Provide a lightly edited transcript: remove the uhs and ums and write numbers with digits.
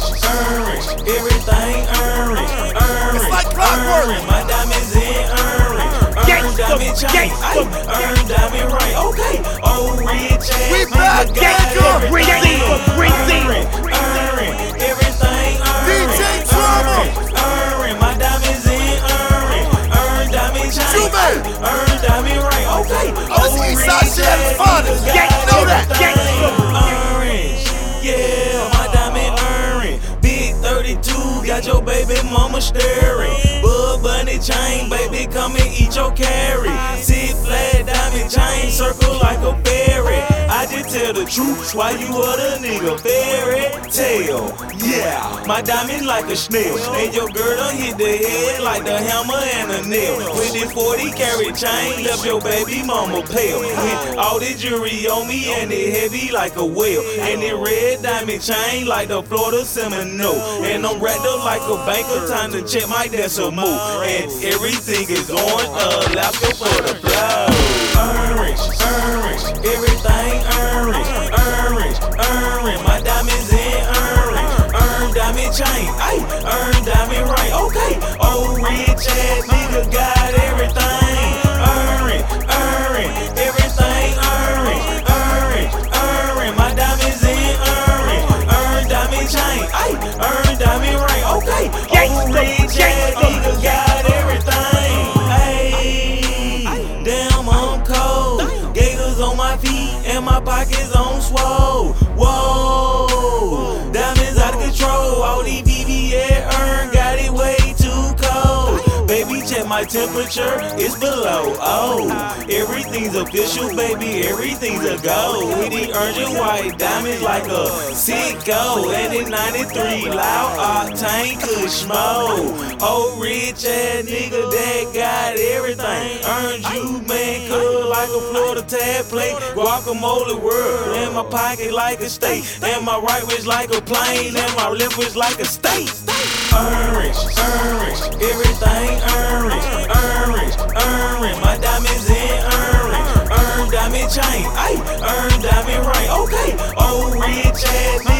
everything orange. It's like clockwork. My diamonds in orange. Diamond chain, earn diamond right. Okay, rich ass We back, nigga, Bring everything DJ Drama. my diamonds in earn diamond chain, earn diamond right. Okay, this Eastside shit at its finest. Know that. Orange, yeah, my diamond orange. Big 32, got your baby mama staring. Bud bunny chain, baby, come and eat your carry. Sit flat diamond chain, circle like a fairy. I just tell the truth, why you other nigga fairy tale? Yeah, my diamond like a snail, and your girl done hit the head like the hammer and a nail. With this 40 carat chain, left your baby mama pale. With all the jewelry on me and it heavy like a whale. And it red diamond chain like the Florida Seminole. And I'm wrapped up like a banker, time to check my decimal. And everything is orange, laughter for the blow. Orange, everything orange. My diamonds in orange. Diamond chain, earn diamond right. Okay, rich ass nigga got everything. Everything orange. My diamonds in orange. Diamond chain, earn diamond right. Okay, rich ass nigga got everything. Damn, I'm cold. Gators on my feet and my pockets on swole. Whoa, diamonds out of control. All these BBA earn got it way too cold. Baby, check my temperature, it's below. Everything's official, baby, everything's a go. With the urgent white diamonds like a sicko. And it's 93 loud octane could smoke. Rich ass nigga that got everything. Earned you, man, could like a Florida tab plate. Guacamole world in my pocket like a steak. And my right wrist like a plane. And my left wrist like a state. Orange, everything orange. My diamonds in orange. Diamond chain, earn diamond right. Okay, rich ass nigga.